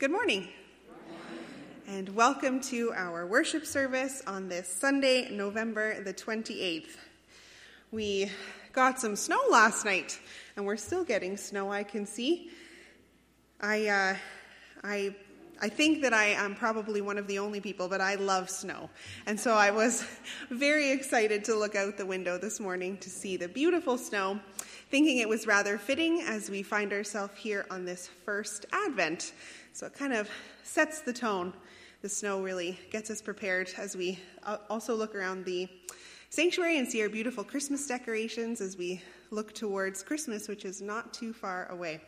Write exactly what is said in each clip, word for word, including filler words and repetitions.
Good morning, and welcome to our worship service on this Sunday, November the twenty-eighth. We got some snow last night, and we're still getting snow, I can see. I, uh, I, I think that I am probably one of the only people, but I love snow. And so I was very excited to look out the window this morning to see the beautiful snow, thinking it was rather fitting as we find ourselves here on this first Advent. So it kind of sets the tone. The snow really gets us prepared as we also look around the sanctuary and see our beautiful Christmas decorations as we look towards Christmas, which is not too far away.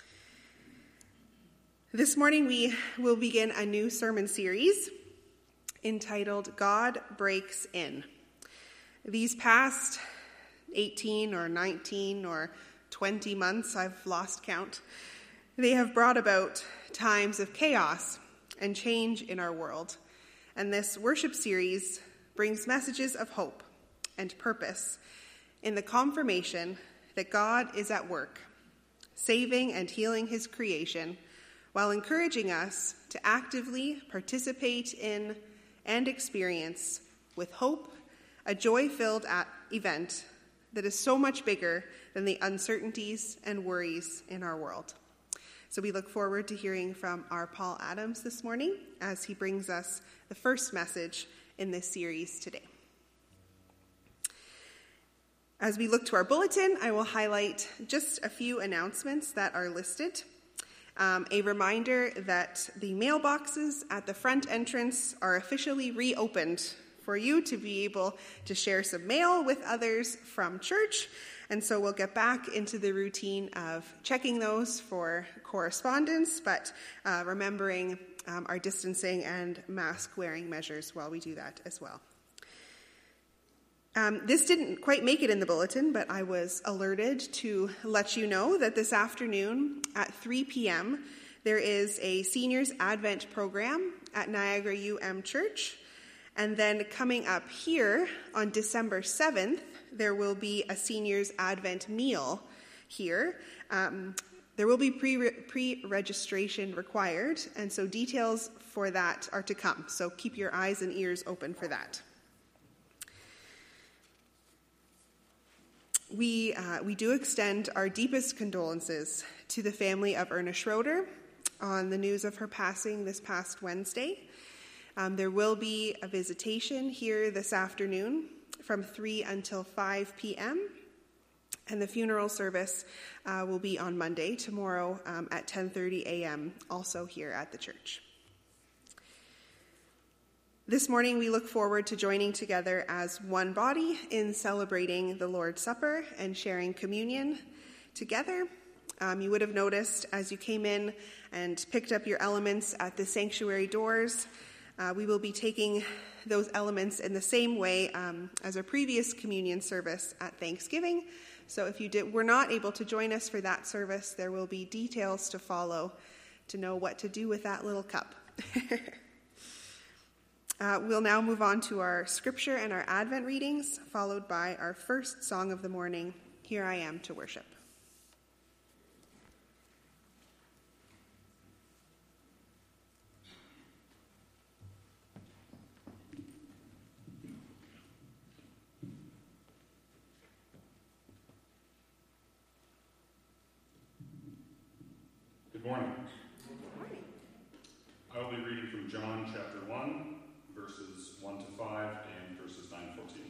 This morning we will begin a new sermon series entitled God Breaks In. These past eighteen or nineteen or twenty months, I've lost count, they have brought about times of chaos and change in our world. And this worship series brings messages of hope and purpose in the confirmation that God is at work, saving and healing his creation, while encouraging us to actively participate in and experience with hope a joy-filled event that is so much bigger than the uncertainties and worries in our world. So we look forward to hearing from our Paul Adams this morning as he brings us the first message in this series today. As we look to our bulletin, I will highlight just a few announcements that are listed. Um, a reminder that the mailboxes at the front entrance are officially reopened for you to be able to share some mail with others from church. And so we'll get back into the routine of checking those for correspondence, but uh, remembering um, our distancing and mask-wearing measures while we do that as well. Um, this didn't quite make it in the bulletin, but I was alerted to let you know that this afternoon at three p.m. there is a Seniors Advent program at Niagara U M Church. And then coming up here on December seventh, there will be a Seniors Advent meal here. Um, there will be pre- pre-registration required, and so details for that are to come. So keep your eyes and ears open for that. We uh, we do extend our deepest condolences to the family of Erna Schroeder on the news of her passing this past Wednesday. Um, there will be a visitation here this afternoon from three until five p.m., and the funeral service uh, will be on Monday, tomorrow um, at ten thirty a.m., also here at the church. This morning, we look forward to joining together as one body in celebrating the Lord's Supper and sharing communion together. Um, you would have noticed as you came in and picked up your elements at the sanctuary doors, Uh, we will be taking those elements in the same way um, as our previous communion service at Thanksgiving. So if you did, were not able to join us for that service, there will be details to follow to know what to do with that little cup. uh, we'll now move on to our scripture and our Advent readings, followed by our first song of the morning, Here I Am to Worship. Good morning. Good morning. I will be reading from John chapter one, verses one to five, and verses nine to fourteen.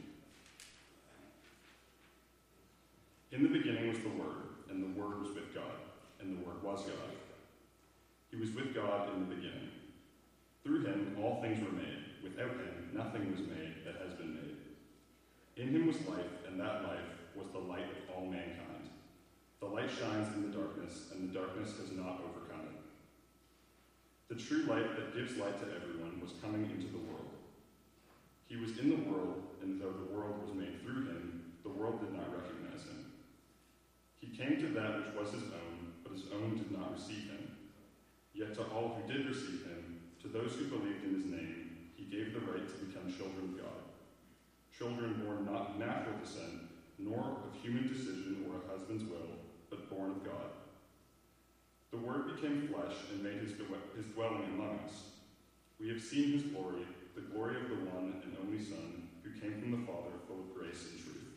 In the beginning was the Word, and the Word was with God, and the Word was God. He was with God in the beginning. Through him all things were made. Without him nothing was made that has been made. In him was life, and that life was the light of all mankind. The light shines in the darkness, and the darkness has not overcome it. The true light that gives light to everyone was coming into the world. He was in the world, and though the world was made through him, the world did not recognize him. He came to that which was his own, but his own did not receive him. Yet to all who did receive him, to those who believed in his name, he gave the right to become children of God. Children born not of natural descent, nor of human decision or a husband's will, but born of God. The Word became flesh and made his, his dwelling among us. We have seen his glory, the glory of the one and only Son, who came from the Father, full of grace and truth.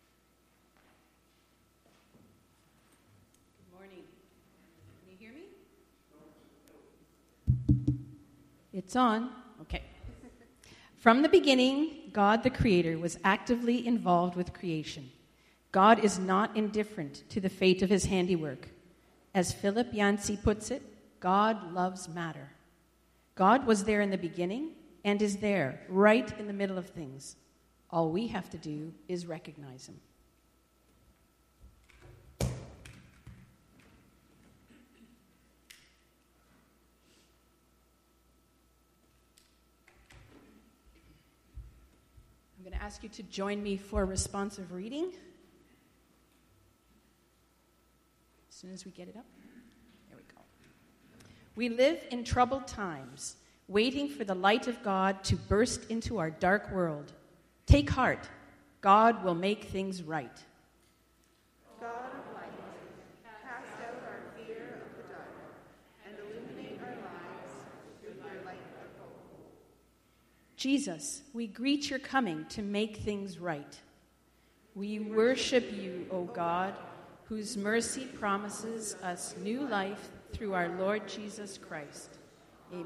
Good morning. Can you hear me? It's on. Okay. From the beginning, God the Creator was actively involved with creation. God is not indifferent to the fate of his handiwork. As Philip Yancey puts it, God loves matter. God was there in the beginning and is there, right in the middle of things. All we have to do is recognize him. I'm going to ask you to join me for responsive reading. As soon as we get it up. There we go. We live in troubled times, waiting for the light of God to burst into our dark world. Take heart. God will make things right. God of light, cast out our fear of the dark, and illuminate our lives with your light of hope. Jesus, we greet your coming to make things right. We worship you, O God, whose mercy promises us new life through our Lord Jesus Christ. Amen.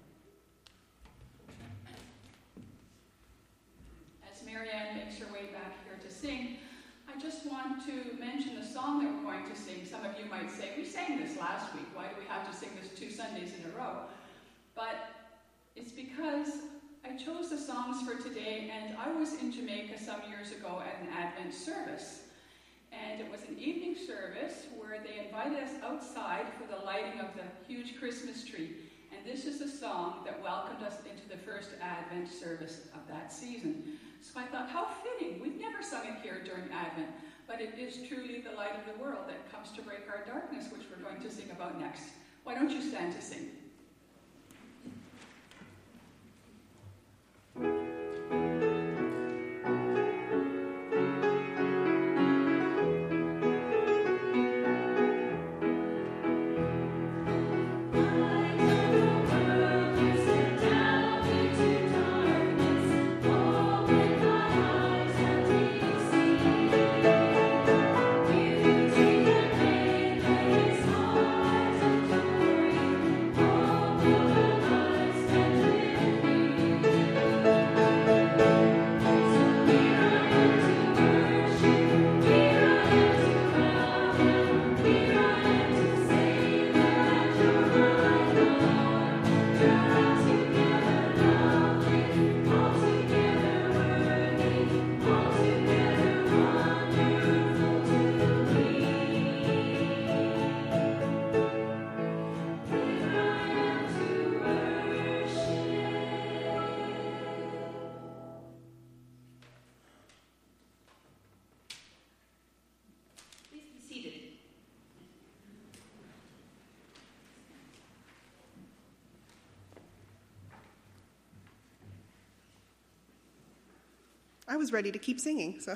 As Marianne makes her way back here to sing, I just want to mention the song that we're going to sing. Some of you might say, we sang this last week. Why do we have to sing this two Sundays in a row? But it's because I chose the songs for today, and I was in Jamaica some years ago at an Advent service. And it was an evening service where they invited us outside for the lighting of the huge Christmas tree. And this is a song that welcomed us into the first Advent service of that season. So I thought, how fitting. We've never sung it here during Advent, but it is truly the light of the world that comes to break our darkness, which we're going to sing about next. Why don't you stand to sing? I was ready to keep singing, so.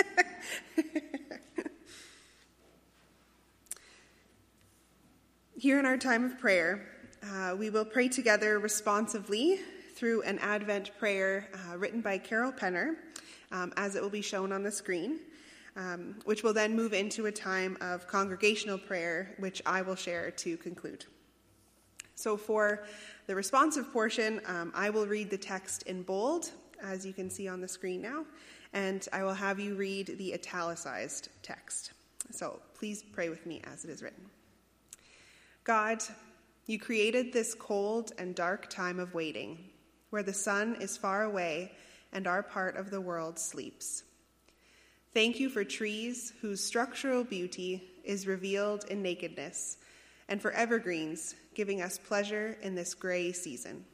Here in our time of prayer, uh, we will pray together responsively through an Advent prayer uh, written by Carol Penner, um, as it will be shown on the screen, um, which will then move into a time of congregational prayer, which I will share to conclude. So for the responsive portion, um, I will read the text in bold, as you can see on the screen now, and I will have you read the italicized text. So please pray with me as it is written. God, you created this cold and dark time of waiting, where the sun is far away and our part of the world sleeps. Thank you for trees whose structural beauty is revealed in nakedness, and for evergreens giving us pleasure in this gray season.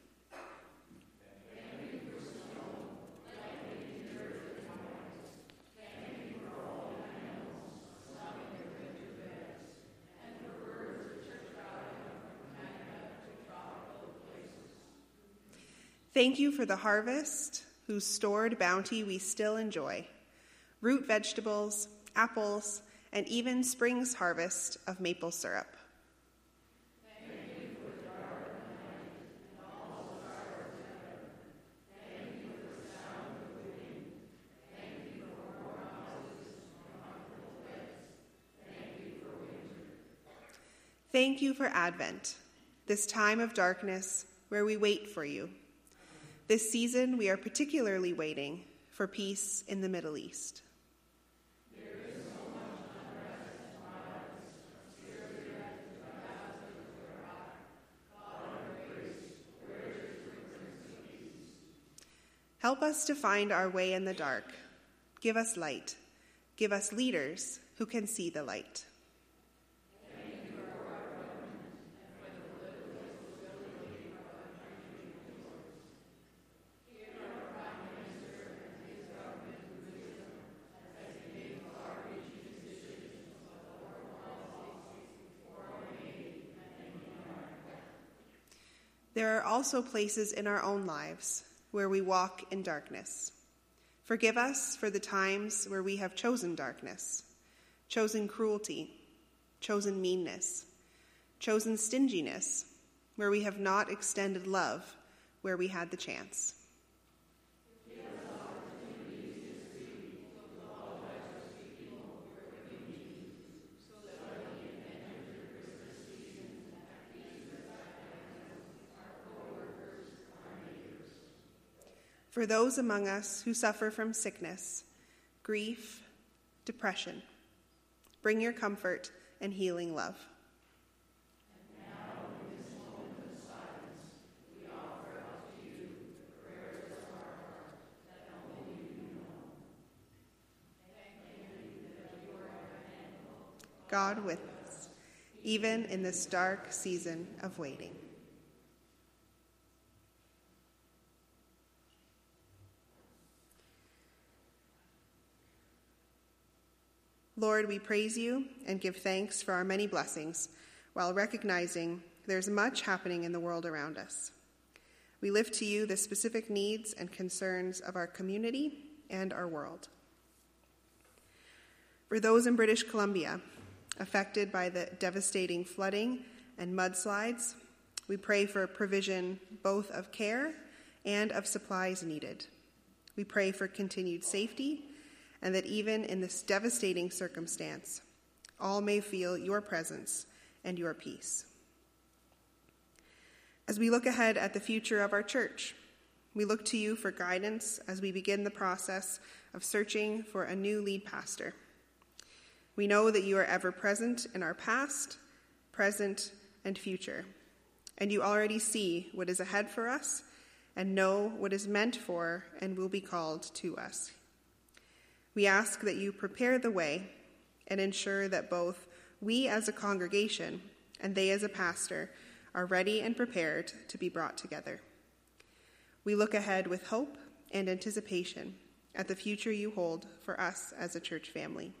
Thank you for the harvest, whose stored bounty we still enjoy, root vegetables, apples, and even spring's harvest of maple syrup. Thank you for Advent, this time of darkness where we wait for you. This season, we are particularly waiting for peace in the Middle East. Help us to find our way in the dark. Give us light. Give us leaders who can see the light. There are also places in our own lives where we walk in darkness. Forgive us for the times where we have chosen darkness, chosen cruelty, chosen meanness, chosen stinginess, where we have not extended love where we had the chance. For those among us who suffer from sickness, grief, depression, bring your comfort and healing love. And now, in this moment of silence, we offer up to you the prayers of our heart that only you know. Thank you that you are handle. God with us, even in this dark season of waiting. Lord, we praise you and give thanks for our many blessings, while recognizing there's much happening in the world around us. We lift to you the specific needs and concerns of our community and our world. For those in British Columbia affected by the devastating flooding and mudslides, we pray for provision both of care and of supplies needed. We pray for continued safety, and that even in this devastating circumstance, all may feel your presence and your peace. As we look ahead at the future of our church, we look to you for guidance as we begin the process of searching for a new lead pastor. We know that you are ever present in our past, present, and future, and you already see what is ahead for us and know what is meant for and will be called to us. We ask that you prepare the way and ensure that both we as a congregation and they as a pastor are ready and prepared to be brought together. We look ahead with hope and anticipation at the future you hold for us as a church family.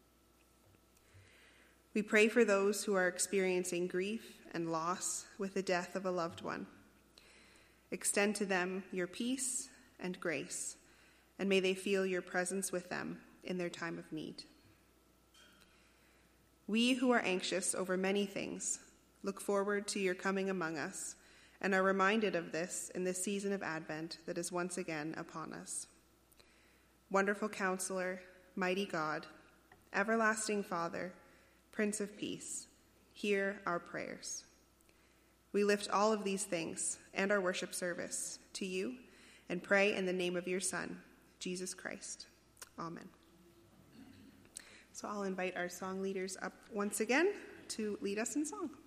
We pray for those who are experiencing grief and loss with the death of a loved one. Extend to them your peace and grace, and may they feel your presence with them in their time of need. We who are anxious over many things look forward to your coming among us and are reminded of this in this season of Advent that is once again upon us. Wonderful Counselor, mighty God, everlasting Father, Prince of Peace, hear our prayers. We lift all of these things and our worship service to you and pray in the name of your Son, Jesus Christ. Amen. So I'll invite our song leaders up once again to lead us in song.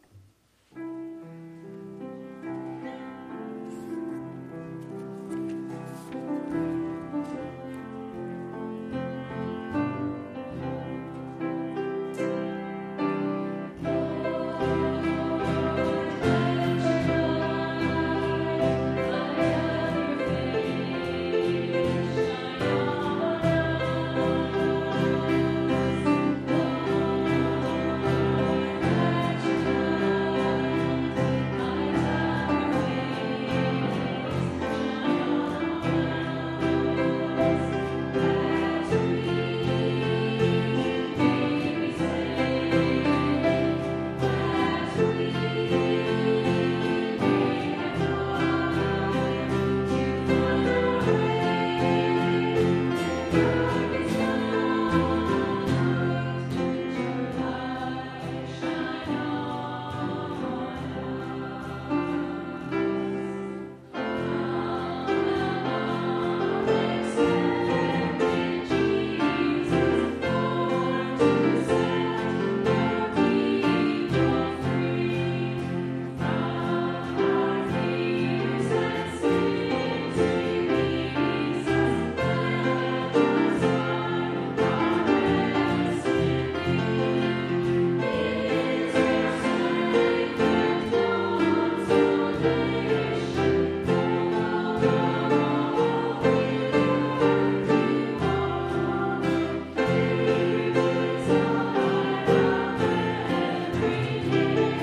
Thank you.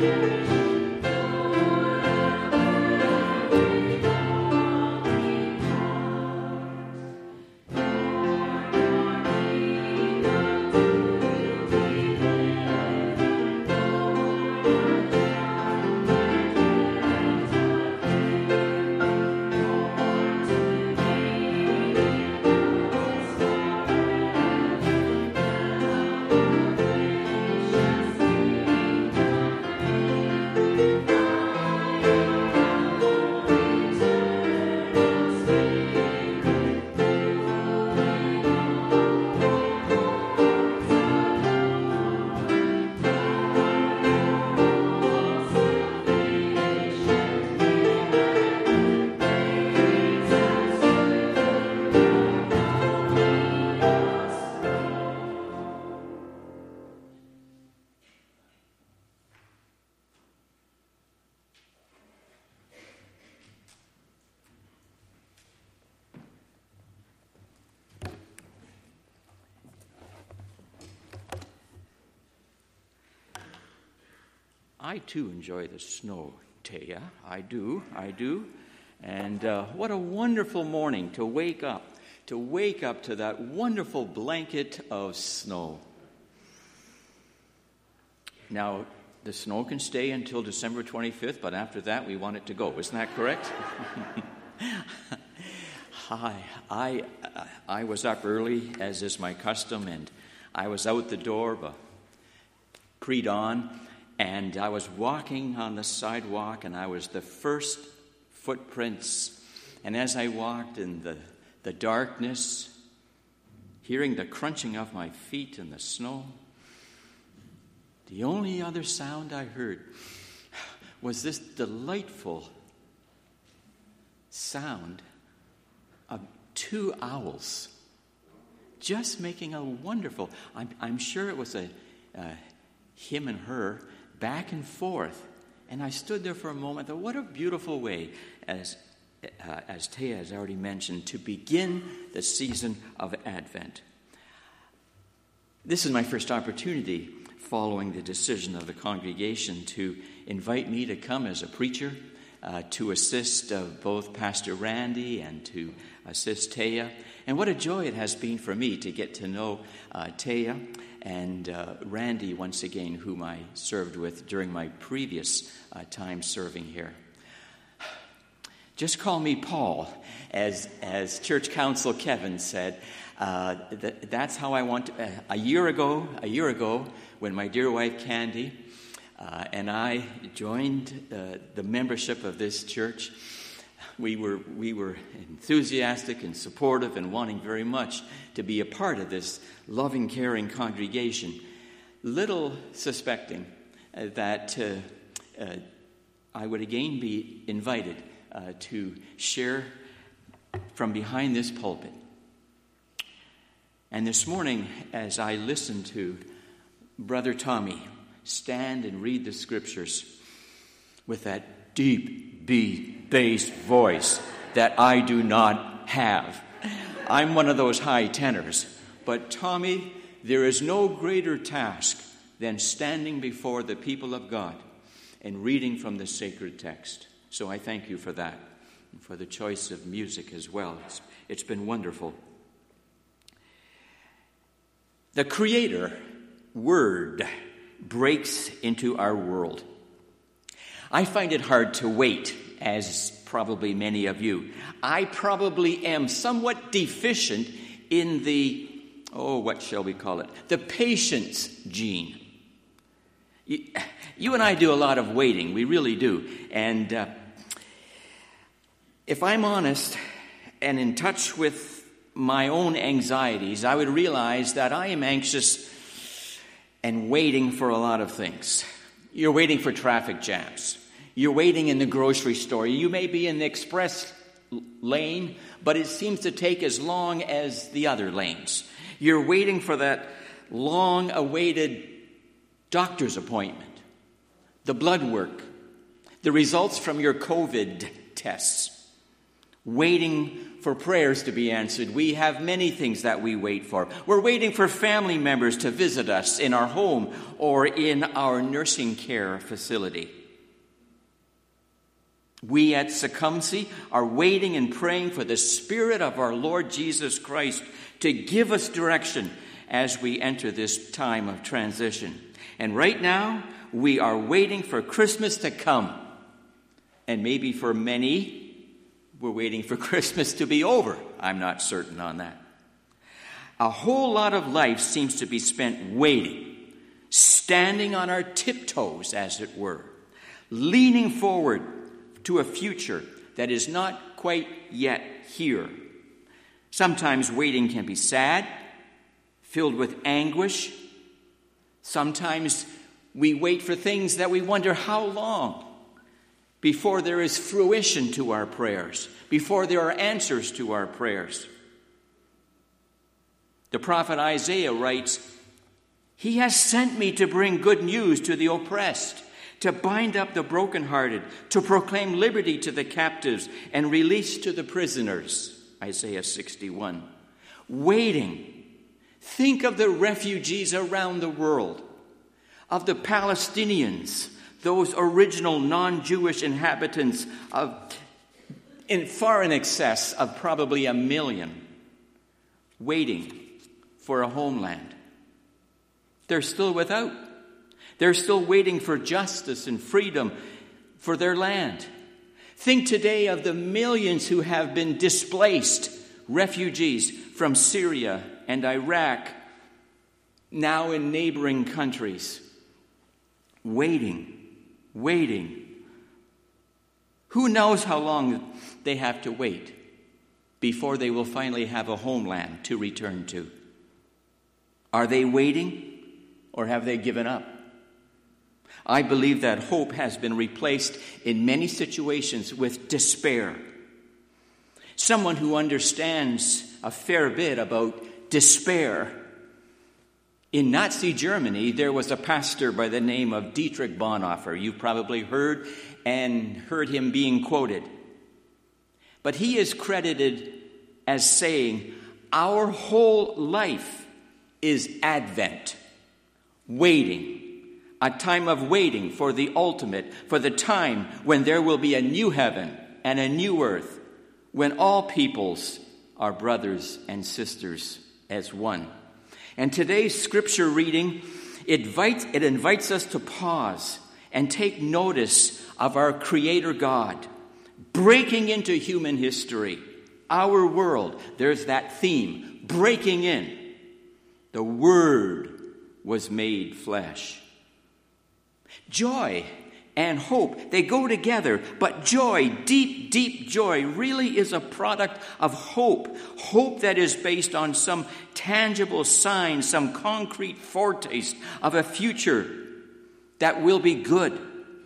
I, too, enjoy the snow, Taya. I do, I do. And uh, what a wonderful morning to wake up, to wake up to that wonderful blanket of snow. Now, the snow can stay until December twenty-fifth, but after that, we want it to go. Isn't that correct? Hi, I, I was up early, as is my custom, and I was out the door pre-dawn, and I was walking on the sidewalk, and I was the first footprints. And as I walked in the, the darkness, hearing the crunching of my feet in the snow, the only other sound I heard was this delightful sound of two owls just making a wonderful, I'm, I'm sure it was a uh, him and her, back and forth. And I stood there for a moment. Thought, what a beautiful way, as uh, as Taya has already mentioned, to begin the season of Advent. This is my first opportunity following the decision of the congregation to invite me to come as a preacher, uh, to assist uh, both Pastor Randy and to assist Taya. And what a joy it has been for me to get to know uh, Taya and uh, Randy once again, whom I served with during my previous uh, time serving here. Just call me Paul, as as Church Council Kevin said. Uh, th- that's how I want to. Uh, a year ago, a year ago, when my dear wife Candy uh, and I joined uh, the membership of this church, we were we were enthusiastic and supportive and wanting very much to be a part of this loving, caring congregation, little suspecting uh, that uh, uh, I would again be invited uh, to share from behind this pulpit. And this morning, as I listened to Brother Tommy stand and read the scriptures with that deep B bass voice that I do not have, I'm one of those high tenors. But Tommy, there is no greater task than standing before the people of God and reading from the sacred text. So I thank you for that, and for the choice of music as well. It's, it's been wonderful. The Creator Word breaks into our world. I find it hard to wait, as probably many of you. I probably am somewhat deficient in the, oh, what shall we call it? The patience gene. You, you and I do a lot of waiting. We really do. And uh, if I'm honest and in touch with my own anxieties, I would realize that I am anxious and waiting for a lot of things. You're waiting for traffic jams. You're waiting in the grocery store. You may be in the express lane, but it seems to take as long as the other lanes. You're waiting for that long-awaited doctor's appointment, the blood work, the results from your COVID tests, waiting for prayers to be answered. We have many things that we wait for. We're waiting for family members to visit us in our home or in our nursing care facility. We at Tecumseh are waiting and praying for the Spirit of our Lord Jesus Christ to give us direction as we enter this time of transition. And right now, we are waiting for Christmas to come. And maybe for many, we're waiting for Christmas to be over. I'm not certain on that. A whole lot of life seems to be spent waiting, standing on our tiptoes, as it were, leaning forward to a future that is not quite yet here. Sometimes waiting can be sad, filled with anguish. Sometimes we wait for things that we wonder how long before there is fruition to our prayers, before there are answers to our prayers. The prophet Isaiah writes, "He has sent me to bring good news to the oppressed, to bind up the brokenhearted, to proclaim liberty to the captives and release to the prisoners." Isaiah sixty-one. Waiting. Think of the refugees around the world, of the Palestinians, those original non-Jewish inhabitants of in far in excess of probably a million, waiting for a homeland. They're still without. They're still waiting for justice and freedom for their land. Think today of the millions who have been displaced, refugees from Syria and Iraq, now in neighboring countries, waiting. Waiting. Who knows how long they have to wait before they will finally have a homeland to return to? Are they waiting or have they given up? I believe that hope has been replaced in many situations with despair. Someone who understands a fair bit about despair. In Nazi Germany, there was a pastor by the name of Dietrich Bonhoeffer. You've probably heard and heard him being quoted. But he is credited as saying, "Our whole life is Advent, waiting, a time of waiting for the ultimate, for the time when there will be a new heaven and a new earth, when all peoples are brothers and sisters as one." And today's scripture reading, it invites, it invites us to pause and take notice of our Creator God breaking into human history, our world. There's that theme, breaking in. The Word was made flesh. Joy and hope, they go together, but joy, deep, deep joy, really is a product of hope. Hope that is based on some tangible sign, some concrete foretaste of a future that will be good.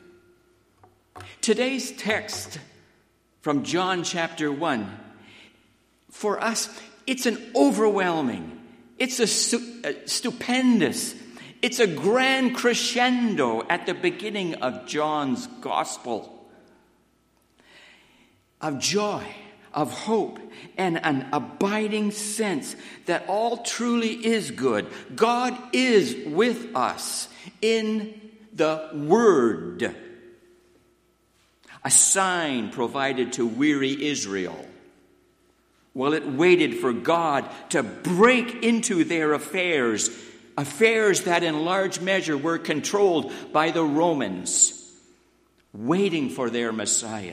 Today's text from John chapter one, for us, it's an overwhelming, it's a, stu- a stupendous, it's a grand crescendo at the beginning of John's gospel of joy, of hope, and an abiding sense that all truly is good. God is with us in the Word, a sign provided to weary Israel. Well, it waited for God to break into their affairs, affairs that in large measure were controlled by the Romans, waiting for their Messiah.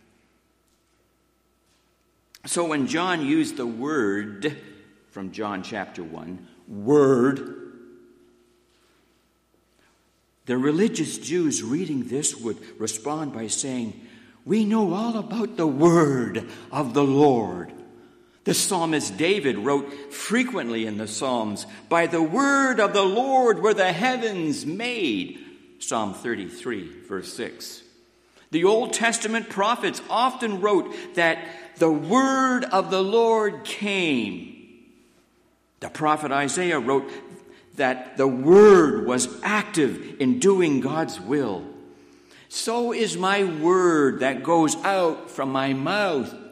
So when John used the word from John chapter one, word, the religious Jews reading this would respond by saying, "We know all about the word of the Lord." The psalmist David wrote frequently in the Psalms, "By the word of the Lord were the heavens made." Psalm thirty-three, verse six. The Old Testament prophets often wrote that the word of the Lord came. The prophet Isaiah wrote that the word was active in doing God's will. So is my word that goes out from my mouth.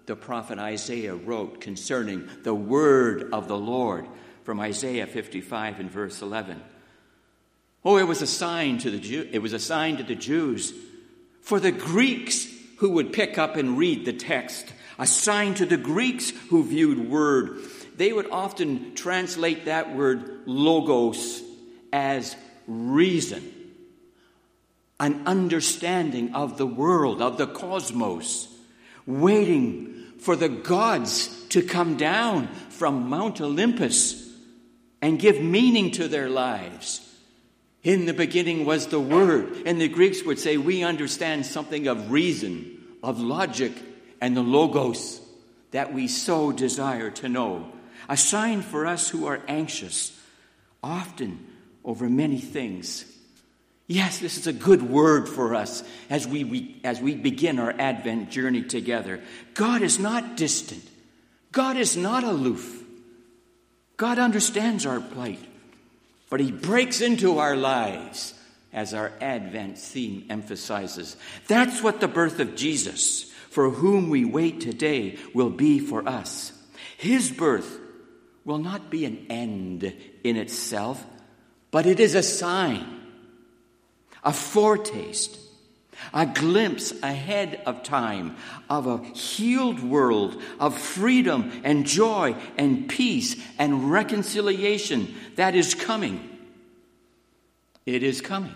the prophet Isaiah wrote concerning the word of the Lord from Isaiah fifty-five and verse eleven. Oh, it was a sign to the Jew, it was a sign to the Jews, for the Greeks who would pick up and read the text, a sign to the Greeks who viewed word. They would often translate that word logos as reason, an understanding of the world, of the cosmos, waiting for the gods to come down from Mount Olympus and give meaning to their lives. In the beginning was the Word. And the Greeks would say, we understand something of reason, of logic, and the logos that we so desire to know. A sign for us who are anxious, often over many things. Yes, this is a good word for us as we, we as we begin our Advent journey together. God is not distant. God is not aloof. God understands our plight, but he breaks into our lives, as our Advent theme emphasizes. That's what the birth of Jesus, for whom we wait today, will be for us. His birth will not be an end in itself, but it is a sign, a foretaste, a glimpse ahead of time of a healed world, of freedom and joy and peace and reconciliation that is coming. It is coming.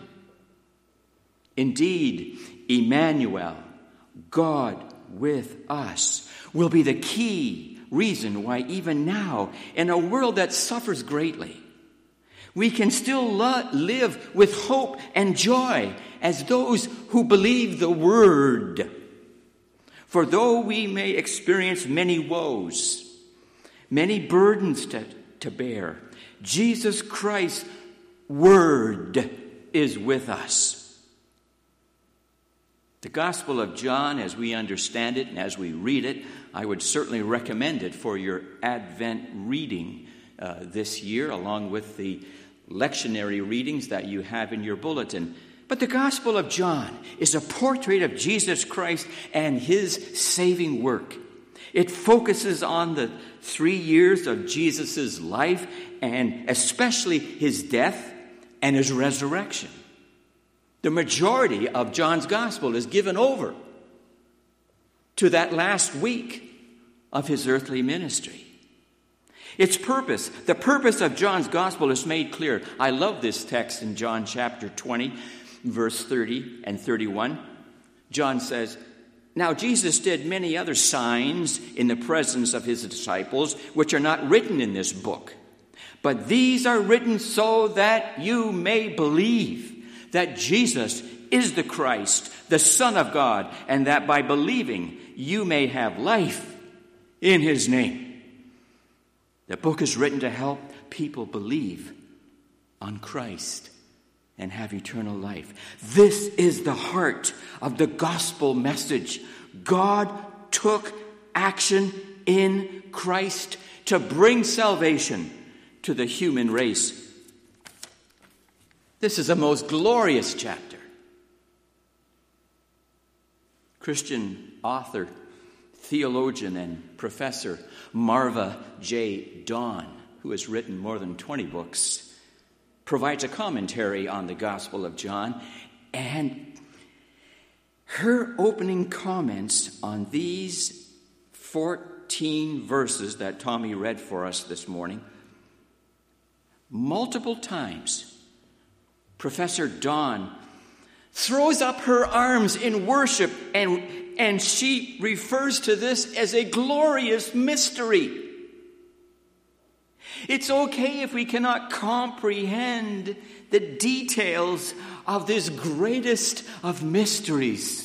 Indeed, Emmanuel, God with us, will be the key reason why even now, in a world that suffers greatly, we can still lo- live with hope and joy as those who believe the word. For though we may experience many woes, many burdens to, to bear, Jesus Christ's word is with us. The Gospel of John, as we understand it and as we read it, I would certainly recommend it for your Advent reading uh, this year, along with the lectionary readings that you have in your bulletin. But the Gospel of John is a portrait of Jesus Christ and his saving work. It focuses on the three years of Jesus' life, and especially his death and his resurrection. The majority of John's Gospel is given over to that last week of his earthly ministry. Its purpose, the purpose of John's Gospel is made clear. I love this text in John chapter twenty, verse thirty and thirty-one. John says, "Now Jesus did many other signs in the presence of his disciples, which are not written in this book. But these are written so that you may believe that Jesus is the Christ, the Son of God, and that by believing you may have life in his name." The book is written to help people believe on Christ and have eternal life. This is the heart of the gospel message. God took action in Christ to bring salvation to the human race. This is a most glorious chapter. Christian author, theologian, and professor Marva J. Dawn, who has written more than twenty books, provides a commentary on the Gospel of John, and her opening comments on these fourteen verses that Tommy read for us this morning, multiple times, Professor Dawn throws up her arms in worship, and, and she refers to this as a glorious mystery. It's okay if we cannot comprehend the details of this greatest of mysteries.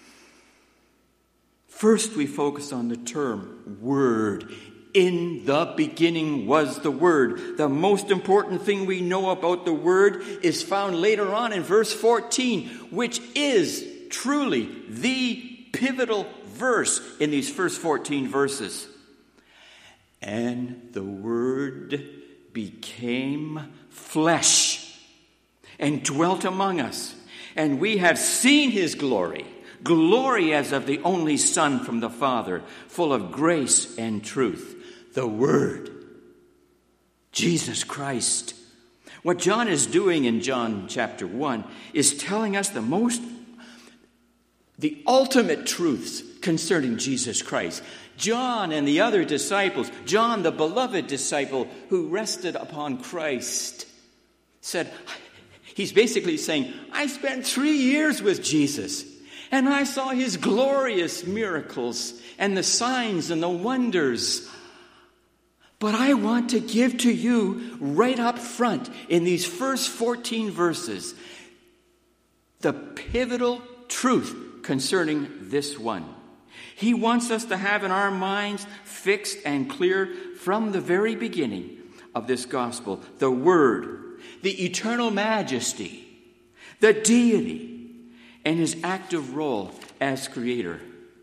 First, we focus on the term word. In the beginning was the Word. The most important thing we know about the Word is found later on in verse fourteen, which is truly the pivotal verse in these first fourteen verses. "And the Word became flesh and dwelt among us, and we have seen his glory, glory as of the only Son from the Father, full of grace and truth. The Word, Jesus Christ. What John is doing in John chapter one is telling us the most, the ultimate truths concerning Jesus Christ. John and the other disciples, John, the beloved disciple who rested upon Christ, said, he's basically saying, I spent three years with Jesus, and I saw his glorious miracles and the signs and the wonders. But I want to give to you right up front in these first fourteen verses the pivotal truth concerning this one. He wants us to have in our minds fixed and clear from the very beginning of this gospel the Word, the eternal majesty, the deity, and his active role as creator.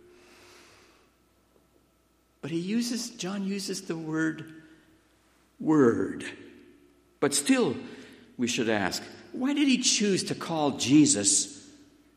But he uses, John uses the word word. But still, we should ask, why did he choose to call Jesus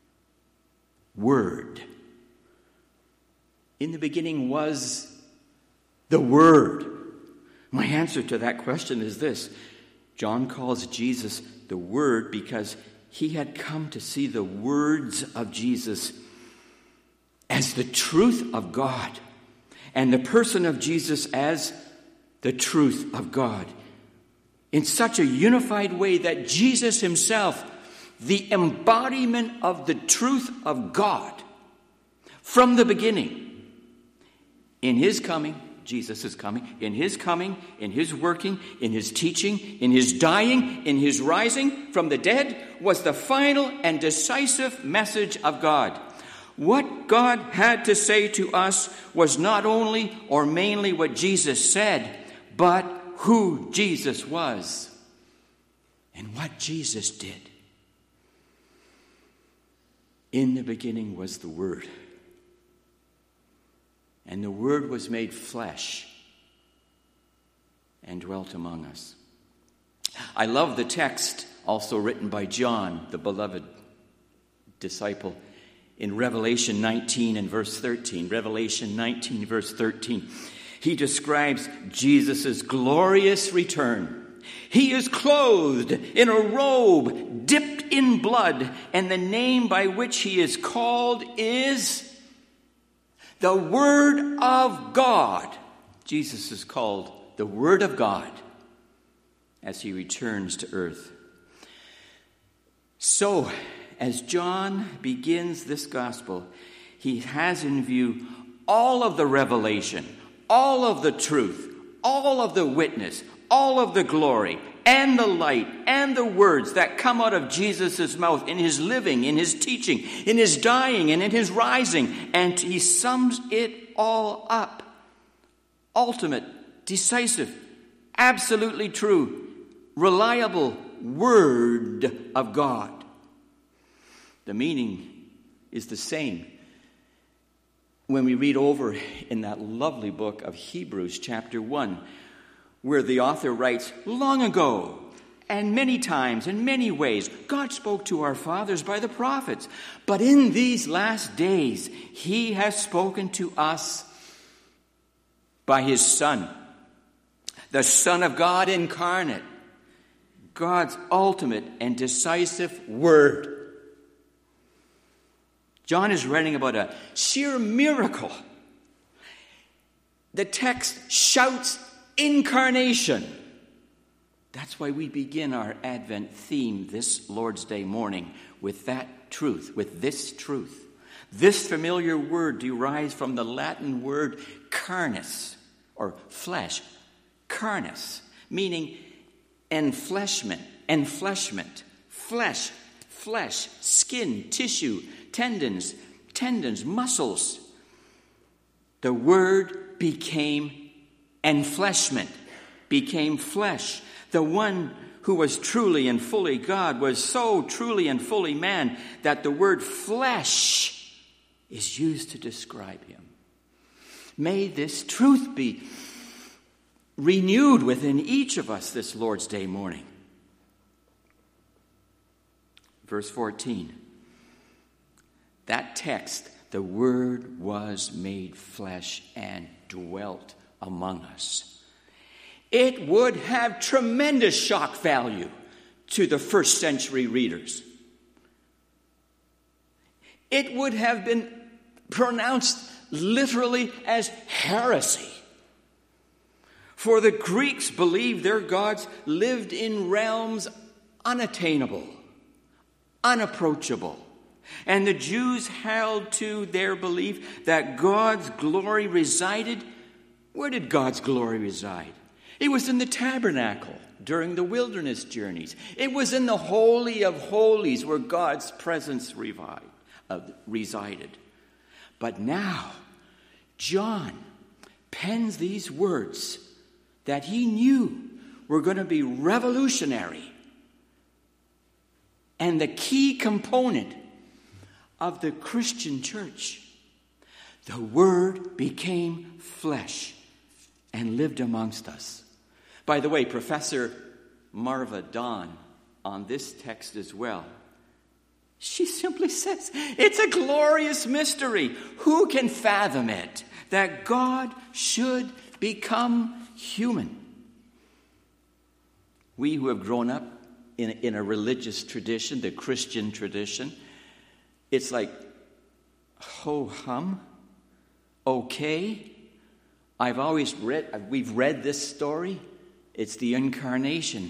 Word? In the beginning was the Word. My answer to that question is this. John calls Jesus the Word because he had come to see the words of Jesus as the truth of God, and the person of Jesus as the truth of God, in such a unified way that Jesus himself, the embodiment of the truth of God, from the beginning, in his coming, Jesus is coming, in his coming, in his working, in his teaching, in his dying, in his rising from the dead, was the final and decisive message of God. What God had to say to us was not only or mainly what Jesus said, but who Jesus was and what Jesus did. In the beginning was the Word, and the Word was made flesh and dwelt among us. I love the text also written by John, the beloved disciple, in Revelation nineteen and verse thirteen. Revelation nineteen, verse thirteen. He describes Jesus' glorious return. He is clothed in a robe dipped in blood, and the name by which he is called is the Word of God. Jesus is called the Word of God as he returns to earth. So, as John begins this gospel, he has in view all of the revelation, all of the truth, all of the witness, all of the glory, and the light, and the words that come out of Jesus' mouth in his living, in his teaching, in his dying, and in his rising. And he sums it all up. Ultimate, decisive, absolutely true, reliable Word of God. The meaning is the same when we read over in that lovely book of Hebrews chapter one, where the author writes, long ago, and many times, in many ways, God spoke to our fathers by the prophets. But in these last days, he has spoken to us by his Son, the Son of God incarnate, God's ultimate and decisive Word. John is writing about a sheer miracle. The text shouts incarnation. That's why we begin our Advent theme this Lord's Day morning with that truth, with this truth. This familiar word derives from the Latin word carnis, or flesh, carnis, meaning enfleshment, enfleshment, flesh, flesh, skin, tissue, tendons, tendons, muscles. The Word became enfleshment, became flesh. The one who was truly and fully God was so truly and fully man that the word flesh is used to describe him. May this truth be renewed within each of us this Lord's Day morning. Verse fourteen. that text, the Word was made flesh and dwelt among us, it would have tremendous shock value to the first century readers. It would have been pronounced literally as heresy. For the Greeks believed their gods lived in realms unattainable, unapproachable. And the Jews held to their belief that God's glory resided. Where did God's glory reside? It was in the tabernacle during the wilderness journeys. It was in the Holy of Holies where God's presence revived, uh, resided. But now, John pens these words that he knew were going to be revolutionary and the key component of the Christian church. The Word became flesh and lived amongst us. By the way, Professor Marva Dawn on this text as well, she simply says, it's a glorious mystery. Who can fathom it? That God should become human. We who have grown up in, in a religious tradition, the Christian tradition, it's like, ho-hum, okay. I've always read, we've read this story. It's the incarnation.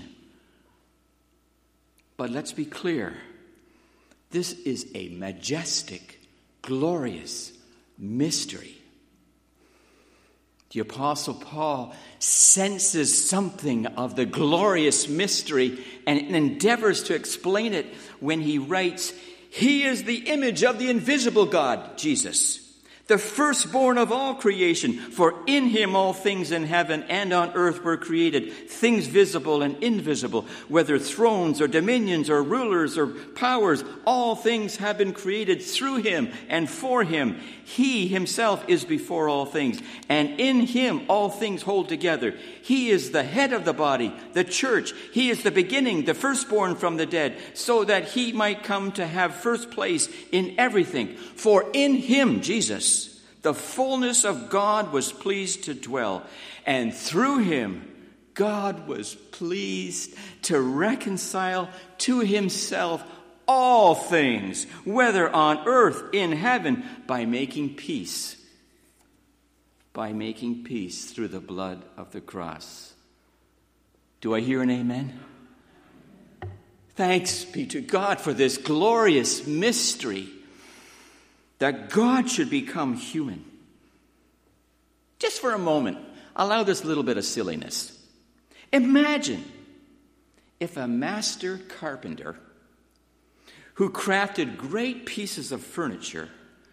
But let's be clear. This is a majestic, glorious mystery. The Apostle Paul senses something of the glorious mystery and endeavors to explain it when he writes, He is the image of the invisible God, Jesus, the firstborn of all creation. For in him all things in heaven and on earth were created, things visible and invisible, whether thrones or dominions or rulers or powers. All things have been created through him and for him. He himself is before all things, and in him all things hold together. He is the head of the body, the church. He is the beginning, the firstborn from the dead, so that he might come to have first place in everything. For in him, Jesus, the fullness of God was pleased to dwell, and through him God was pleased to reconcile to himself all things, whether on earth, in heaven, by making peace, by making peace through the blood of the cross. Do I hear an amen? Thanks be to God for this glorious mystery that God should become human. Just for a moment, allow this little bit of silliness. Imagine if a master carpenter who crafted great pieces of furniture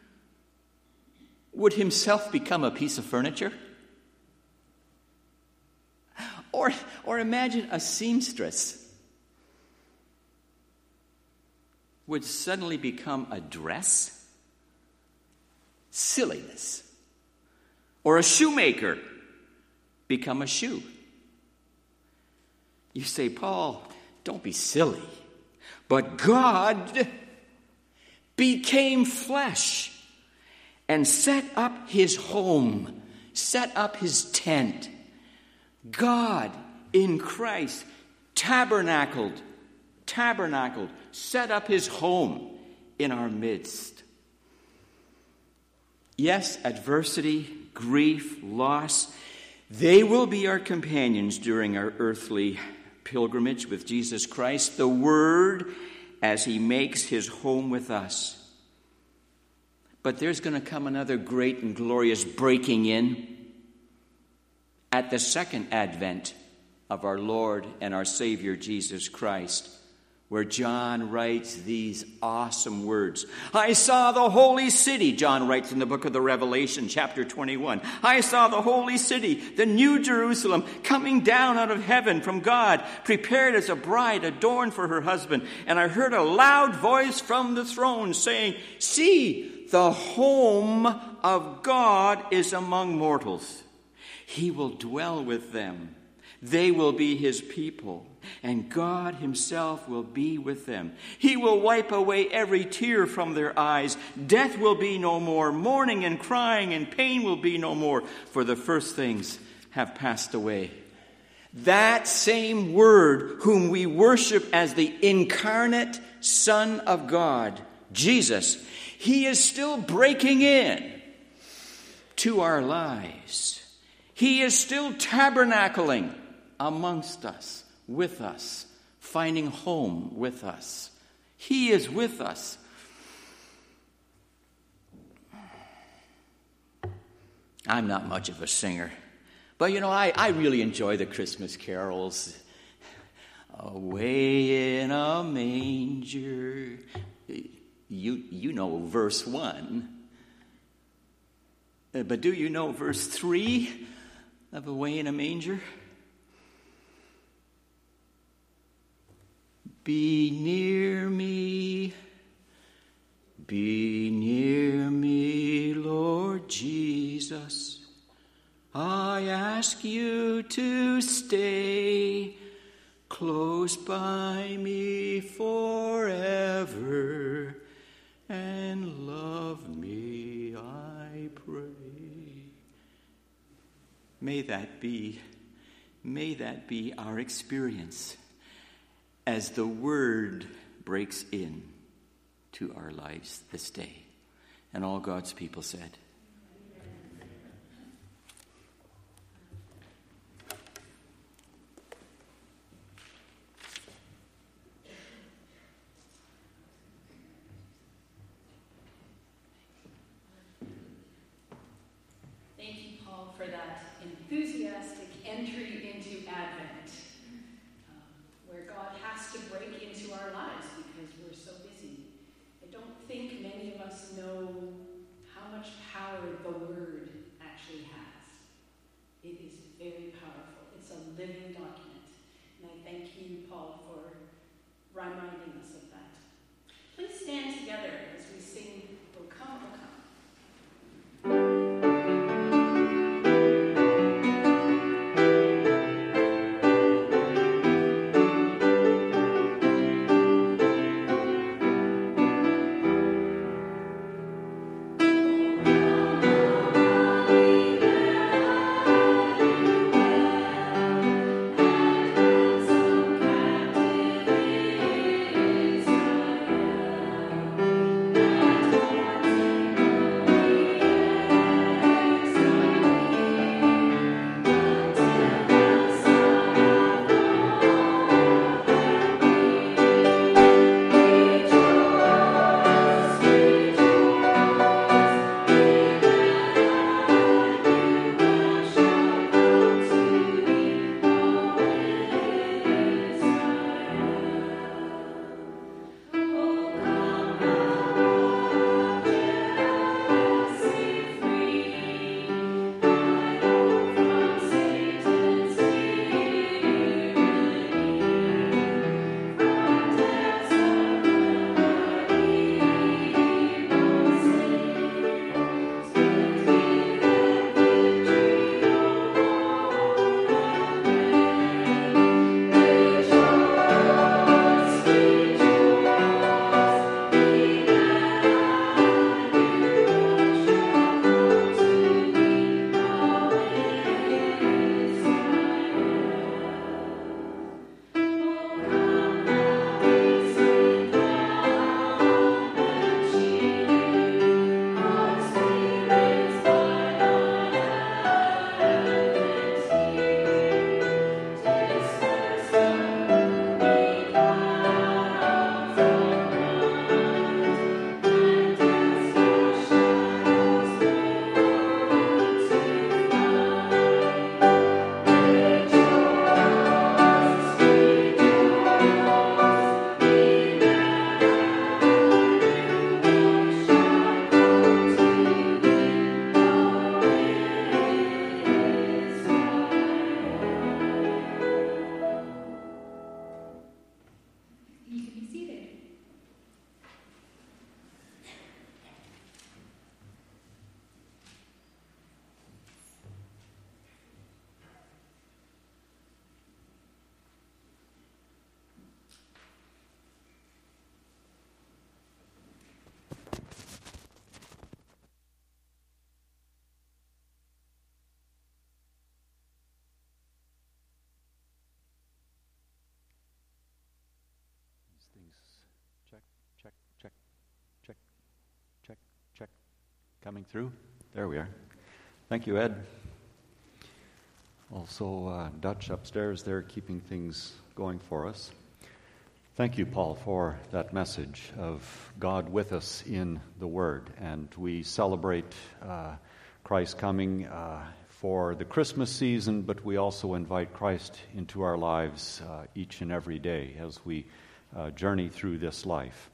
would himself become a piece of furniture. Or, or imagine a seamstress would suddenly become a dress. Silliness. Or a shoemaker become a shoe. You say, Paul, don't be silly. But God became flesh and set up his home, set up his tent. God in Christ tabernacled, tabernacled, set up his home in our midst. Yes, adversity, grief, loss, they will be our companions during our earthly pilgrimage with Jesus Christ, the Word, as he makes his home with us. But there's going to come another great and glorious breaking in at the second advent of our Lord and our Savior Jesus Christ, where John writes these awesome words. I saw the holy city, John writes in the book of the Revelation, chapter twenty-one. I saw the holy city, the new Jerusalem, coming down out of heaven from God, prepared as a bride adorned for her husband. And I heard a loud voice from the throne saying, see, the home of God is among mortals. He will dwell with them. They will be his people. and God himself will be with them. He will wipe away every tear from their eyes. Death will be no more. Mourning and crying and pain will be no more, for the first things have passed away. That same Word whom we worship as the incarnate Son of God, Jesus, he is still breaking in to our lives. He is still tabernacling amongst us, with us, finding home with us. He is with us. I'm not much of a singer, but you know, I, I really enjoy the Christmas carols. Away in a manger. You, you know verse one. Uh, but do you know verse three of Away in a Manger? Be near me, be near me, Lord Jesus. I ask you to stay close by me forever and love me, I pray. May that be, may that be our experience as the Word breaks in to our lives this day. And all God's people said, Thank you, Paul, for that enthusiastic entry into Advent, um, where God has to break into our lives because we're so busy. I don't think many of us know how much power the Word actually has. It is very powerful. It's a living document. And I thank you, Paul, for reminding us of that. Please stand together as we sing, O Come, O Come. Thank you. Coming through? There we are. Thank you, Ed. Also, uh, Dutch upstairs there keeping things going for us. Thank you, Paul, for that message of God with us in the Word. And we celebrate uh, Christ coming uh, for the Christmas season, but we also invite Christ into our lives uh, each and every day as we uh, journey through this life.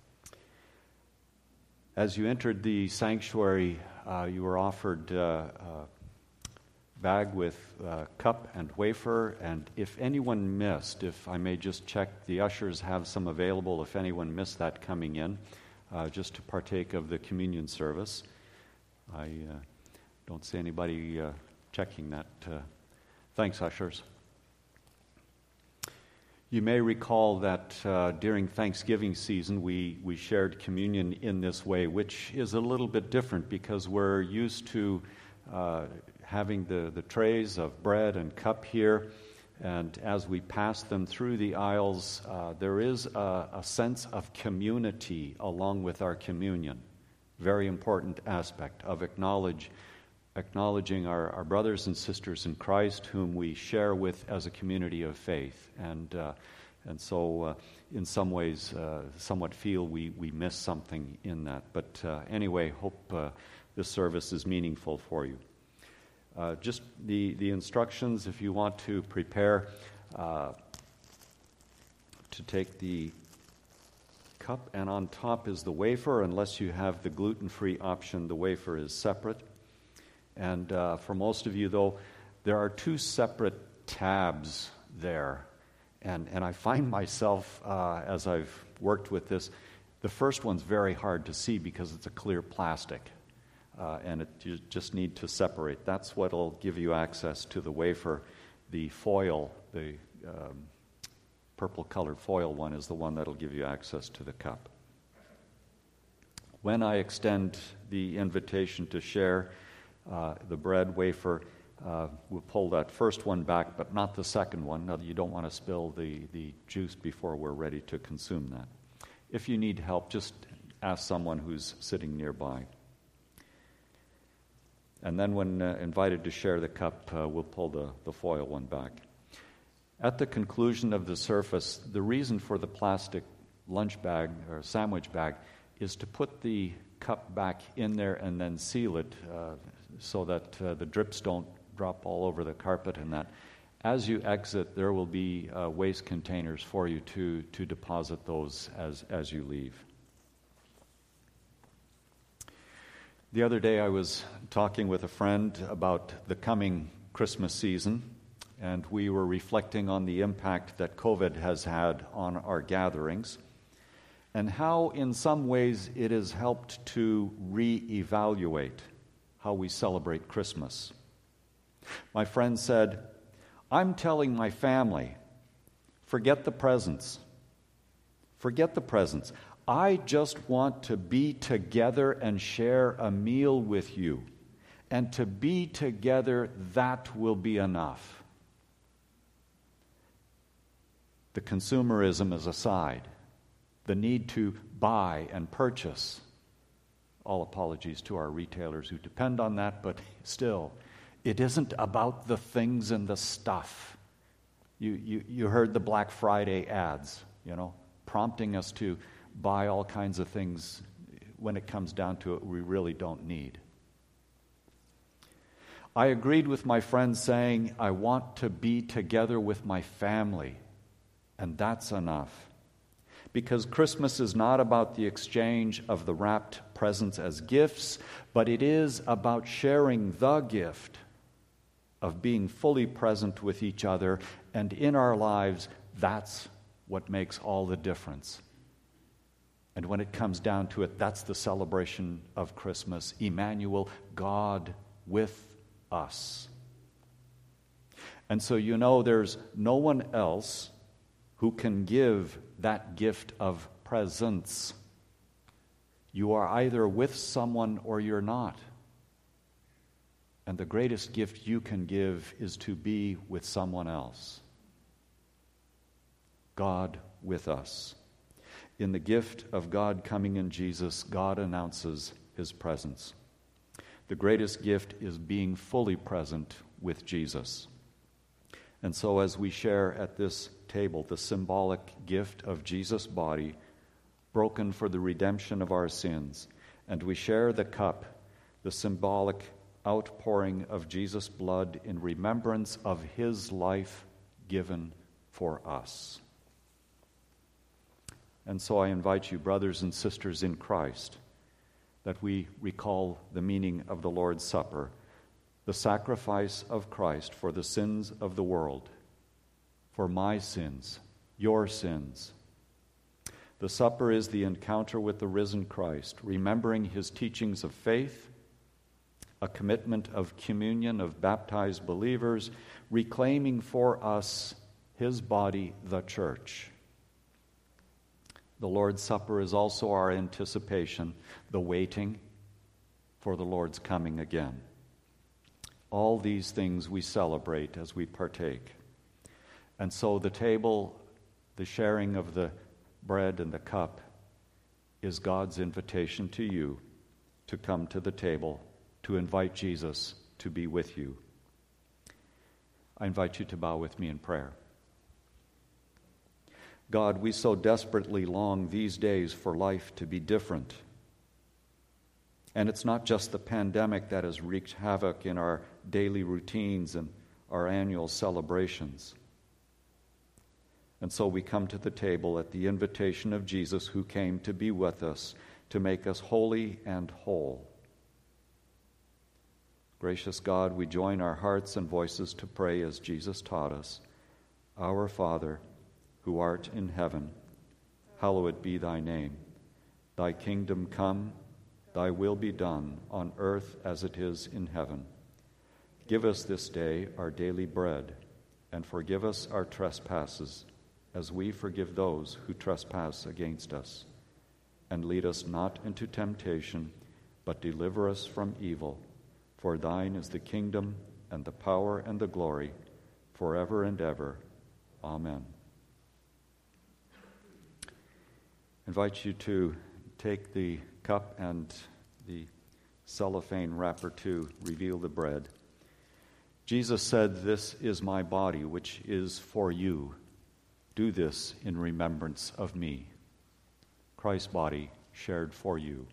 As you entered the sanctuary, uh, you were offered uh, a bag with uh, cup and wafer, and if anyone missed, if I may just check, the ushers have some available if anyone missed that coming in, uh, just to partake of the communion service. I uh, don't see anybody uh, checking that. Uh, thanks, ushers. You may recall that uh, during Thanksgiving season we, we shared communion in this way, which is a little bit different because we're used to uh, having the, the trays of bread and cup here, and as we pass them through the aisles, uh, there is a, a sense of community along with our communion. Very important aspect of acknowledge, acknowledging our, our brothers and sisters in Christ whom we share with as a community of faith. And uh, and so uh, in some ways uh, somewhat feel we, we miss something in that. But uh, anyway, hope uh, this service is meaningful for you. Uh, just the, the instructions, if you want to prepare uh, to take the cup, and on top is the wafer. Unless you have the gluten-free option, the wafer is separate. And uh, for most of you, though, there are two separate tabs there. And, and I find myself, uh, as I've worked with this, the first one's very hard to see because it's a clear plastic. Uh, and it, you just need to separate. That's what will give you access to the wafer. The foil, the um, purple-colored foil one, is the one that will give you access to the cup. When I extend the invitation to share uh, the bread wafer, uh, we'll pull that first one back, but not the second one. Now, you don't want to spill the, the juice before we're ready to consume that. If you need help, just ask someone who's sitting nearby. And then when uh, invited to share the cup, uh, we'll pull the, the foil one back. At the conclusion of the service, the reason for the plastic lunch bag or sandwich bag is to put the cup back in there and then seal it uh, so that uh, the drips don't drop all over the carpet and that. As you exit, there will be uh, waste containers for you to, to deposit those as, as you leave. The other day I was talking with a friend about the coming Christmas season, and we were reflecting on the impact that COVID has had on our gatherings and how in some ways it has helped to reevaluate how we celebrate Christmas. My friend said, "I'm telling my family, forget the presents. Forget the presents. I just want to be together and share a meal with you. And to be together, that will be enough." The consumerism is aside. The need to buy and purchase. All apologies to our retailers who depend on that, but still, it isn't about the things and the stuff. You, you, you heard the Black Friday ads, you know, prompting us to buy all kinds of things when it comes down to it we really don't need. I agreed with my friend saying, I want to be together with my family, and that's enough. Because Christmas is not about the exchange of the wrapped presents as gifts, but it is about sharing the gift of being fully present with each other, and in our lives, that's what makes all the difference. And when it comes down to it, that's the celebration of Christmas. Emmanuel, God with us. And so you know there's no one else who can give that gift of presence. You are either with someone or you're not. And the greatest gift you can give is to be with someone else. God with us. In the gift of God coming in Jesus, God announces his presence. The greatest gift is being fully present with Jesus. And so as we share at this table the symbolic gift of Jesus' body, broken for the redemption of our sins, and we share the cup, the symbolic outpouring of Jesus' blood in remembrance of his life given for us. And so I invite you, brothers and sisters in Christ, that we recall the meaning of the Lord's Supper, the sacrifice of Christ for the sins of the world, for my sins, your sins. The supper is the encounter with the risen Christ, remembering his teachings of faith, a commitment of communion of baptized believers, reclaiming for us his body, the church. The Lord's Supper is also our anticipation, the waiting for the Lord's coming again. All these things we celebrate as we partake. And so the table, the sharing of the bread and the cup, is God's invitation to you to come to the table, to invite Jesus to be with you. I invite you to bow with me in prayer. God, we so desperately long these days for life to be different. And it's not just the pandemic that has wreaked havoc in our daily routines and our annual celebrations. And so we come to the table at the invitation of Jesus, who came to be with us, to make us holy and whole. Gracious God, we join our hearts and voices to pray as Jesus taught us. Our Father, who art in heaven, hallowed be thy name. Thy kingdom come, thy will be done on earth as it is in heaven. Give us this day our daily bread, and forgive us our trespasses, as we forgive those who trespass against us. And lead us not into temptation, but deliver us from evil. For thine is the kingdom, and the power, and the glory, forever and ever. Amen. I invite you to take the cup and the cellophane wrapper to reveal the bread. Jesus said, "This is my body, which is for you. Do this in remembrance of me." Christ's body shared for you.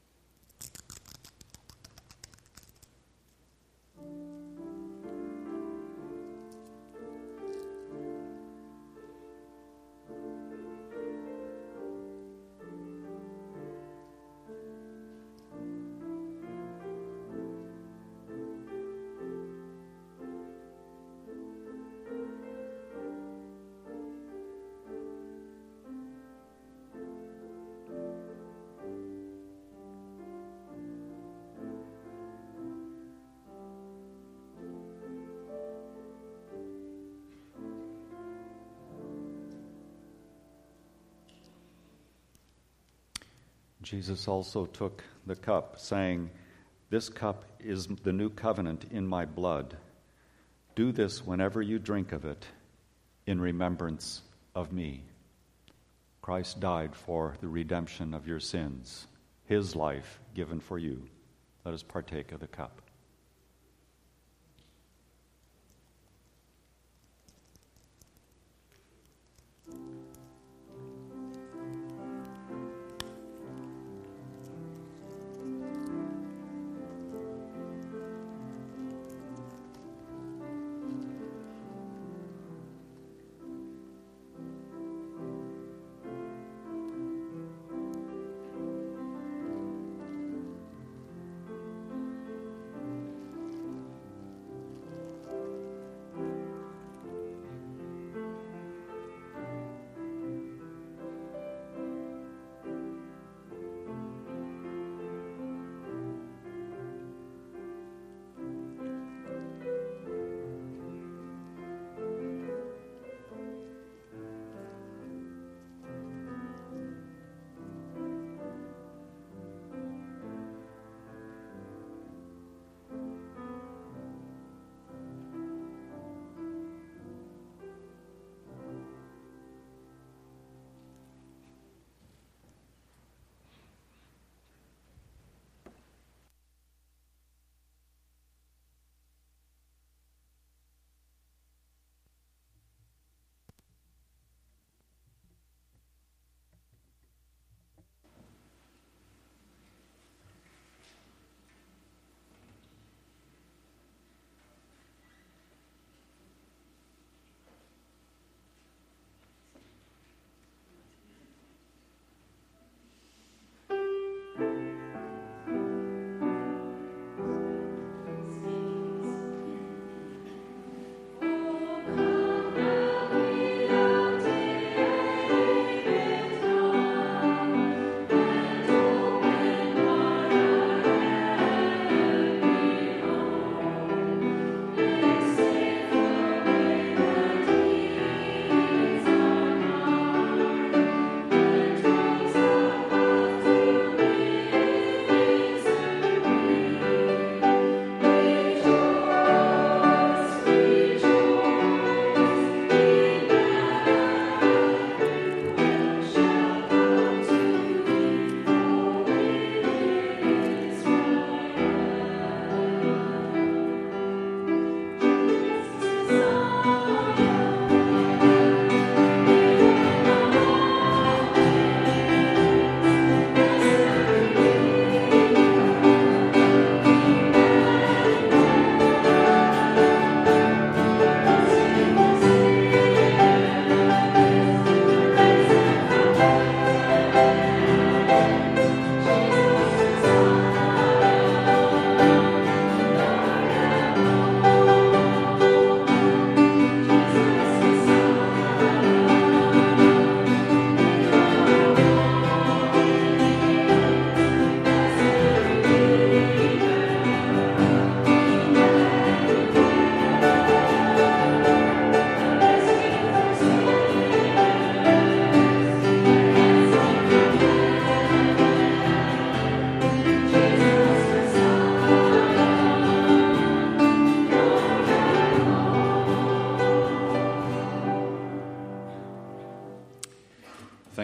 Jesus also took the cup, saying, "This cup is the new covenant in my blood. Do this whenever you drink of it in remembrance of me." Christ died for the redemption of your sins, his life given for you. Let us partake of the cup.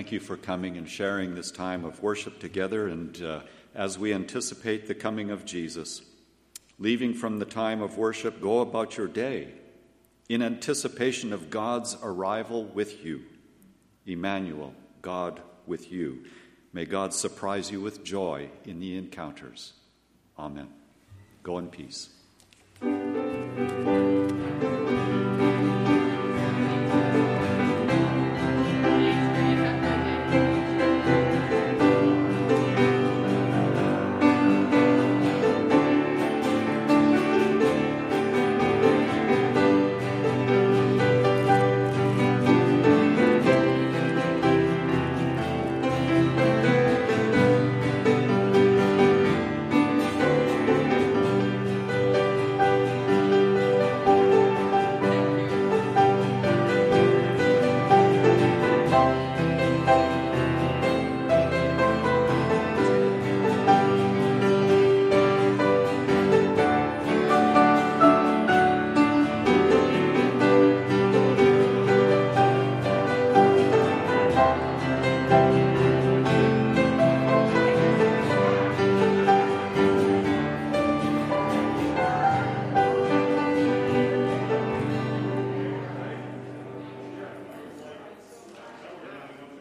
thank you for coming and sharing this time of worship together. And uh, as we anticipate the coming of Jesus, leaving from the time of worship, go about your day in anticipation of God's arrival with you. Emmanuel, God with you. May God surprise you with joy in the encounters. Amen. Go in peace.